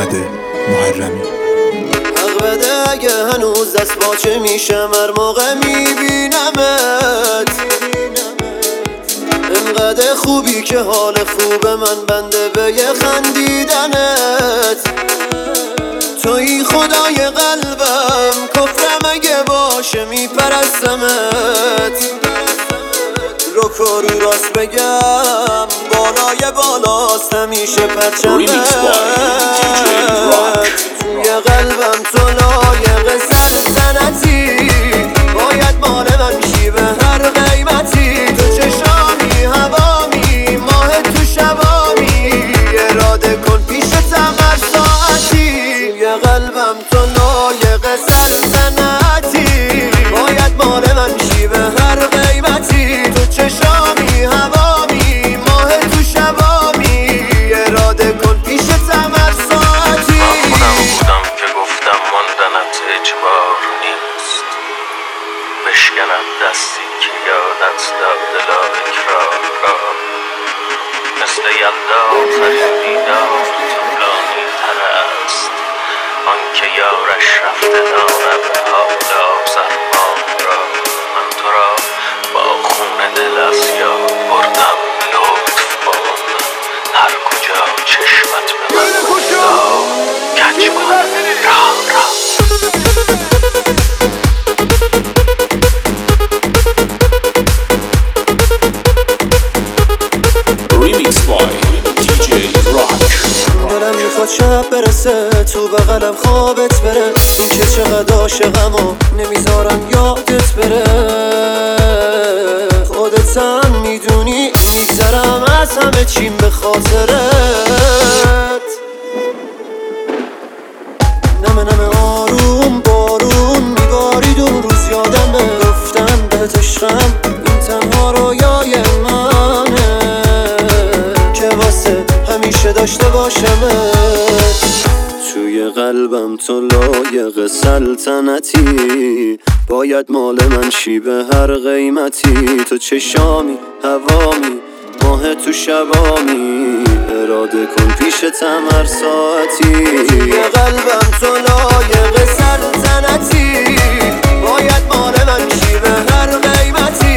محمد محرمی. حق بده اگه هنوز دست باچه میشم هر موقع میبینمت، انقدر خوبی که حال خوب من بنده به یه خندیدنت. توی خدای قلبم، کفرم اگه باشه میپرستمت. رو راست بگم بالای بالاست همیشه پرچمت. توی قلبم تو لایق سلطنتی، باید مال من شی به هر قیمتی. تو چشامی هوامی ماه تو شبامی، اراده کن پیشتم هر ساعتی. توی قلبم تو لایق سلطنتی، باید مال من شی به هر قیمتی. تو چشامی هوامی ماه تو شبامی، اراده کن پیشتم هر ساعتی. اجبار نیست بشکنم دستی که یادت داد دلا اکرار را. مثل یلدا آخرین دیدار طولانی تر است، آن که یارش رفته داند حالا زرمان را. من تو را با خون دل از یاد بردم، لطف کن هر کجا چشمت به من افتاد کج کن را. دلم میخواد شب برسه تو بغلم خوابت بره، این که چقدر عاشقم و نمیذارم یادت بره. خودت هم میدونی میگذرم از همه چیم به خاطرت. نمه نمه آروم بارون میبارید اون روز یادمه، گفتم بهت عشقم این تنها رویای منه که واسه همیشه داشته باشمت. توی قلبم تو لایق سلطنتی، باید مال من شی به هر قیمتی. تو چشامی هوامی ماه تو شبامی، اراده کن پیشتم هر ساعتی. توی قلبم تو لایق سلطنتی، باید مال من شی به هر قیمتی.